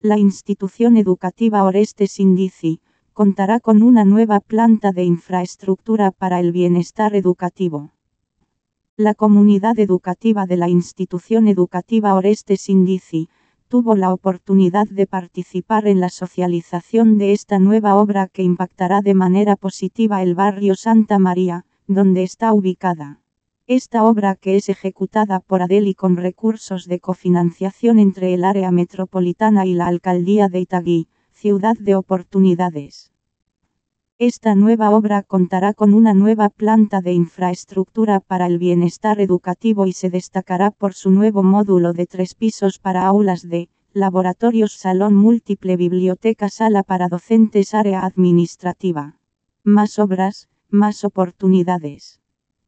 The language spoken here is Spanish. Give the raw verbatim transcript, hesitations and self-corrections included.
La institución educativa Orestes Indizi contará con una nueva planta de infraestructura para el bienestar educativo. La comunidad educativa de la institución educativa Orestes Indizi tuvo la oportunidad de participar en la socialización de esta nueva obra que impactará de manera positiva el barrio Santa María, donde está ubicada. Esta obra, que es ejecutada por Adeli con recursos de cofinanciación entre el área metropolitana y la alcaldía de Itagüí, ciudad de oportunidades. Esta nueva obra contará con una nueva planta de infraestructura para el bienestar educativo y se destacará por su nuevo módulo de tres pisos para aulas de laboratorios, salón múltiple, biblioteca, sala para docentes, área administrativa. Más obras, más oportunidades.